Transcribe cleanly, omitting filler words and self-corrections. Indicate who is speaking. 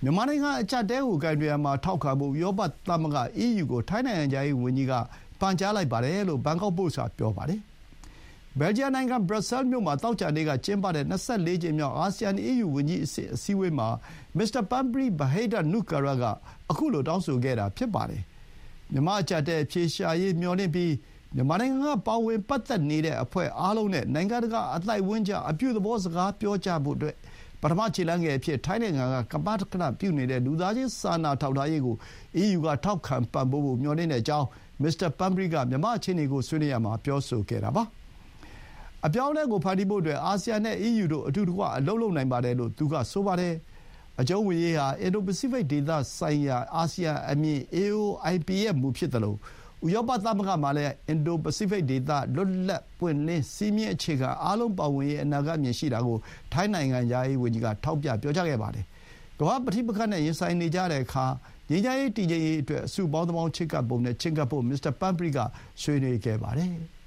Speaker 1: မြန်မာနိုင်ငံအကျပ်တဲကိုကိုင်တွယ်ရာမှာထောက်ခံဖို့ဥရောပသမဂ္ဂ EU ကိုထိုင်းနိုင်ငံခြားရေးဝန်ကြီးကပန်ကြားလိုက်ပါတယ်လို့ဘန်ကောက်ပို့စ်ကပြောပါတယ်။ဘယ်လ်ဂျီယံနိုင်ငံဘရပ်ဆဲလ်မြို့မှာသောကြာနေ့ကကျင်းပတဲ့24ကြိမ်မြောက်အာဆီယံ EU ဝန်ကြီးအဆင့်အစည်းအဝေးမှာမစ္စတာပမ်ပရီဘဟိဒနုကာရကအခုလိုတောင်းဆိုခဲ့တာဖြစ်ပါတယ်။မြန်မာအကျပ်တဲအဖြေရှာရေးမျှော်လင့်ပြီးမြန်မာနိုင်ငံကပါဝင်ပတ်သက်နေတဲ့အဖွဲ့အားလုံးနဲ့နိုင်ငံတကာအသိုက်အဝန်းကြားအပြုသဘောစကားပြောကြဖို့အတွက်ပထမခြေလှမ်းငယ်အဖြစ်ထိုင်းနိုင်ငံကကမ္ဘာ့ကဏ္ဍပြုနေတဲ့လူသားချင်းစာနာထောက်ထားရေးကို EU ကထောက်ခံပံ့ပိုးဖို့မျှော်လင့်တဲ့အကြောင်းမစ္စတာပမ်ပရီကမြန်မာအခြေအနေကိုဆွေးနွေးရာမှာပြောဆိုခဲ့တာပါ။အပြောင်းအလဲကိုဖန်တီးဖို့အတွက်အာဆီယံနဲ့ EU တို့အတူတကွအလုပ်လုပ်နိုင်ပါတယ်လို့သူကဆိုပါတယ်။အကျုံးဝင်ရေးဟာအင်ဒိုပစိဖိတ်ဒေသဆိုင်ရာအာဆီယံအမြင် AOIP ရဲ့မူဖြစ်သလိုဥရောပသမဂ္ဂမှာလည်းအင်ဒိုပစိဖိတ်ဒေသလွတ်လပ်ပွင့်လင်းစည်းမျဉ်းအခြေခံအားလုံးပါဝင်ရေးအနာဂတ်အမြင်ရှိတာကိုထိုင်းနိုင်ငံခြားရေးဝန်ကြီးကထောက်ပြပြောကြားခဲ့ပါတယ်။ကမ္ဘာပဋိပက္ခနဲ့ရင်ဆိုင်နေကြတဲ့အခါငြိမ်းချမ်းရေးတည်ငြိမ်ရေးအတွက်အစုပေါင်းသဘောင်းချဉ်ကပ်ပုံနဲ့ချဉ်ကပ်ဖို့မစ္စတာပမ်ပရီကဆွေးနွေးခဲ့ပါတယ်။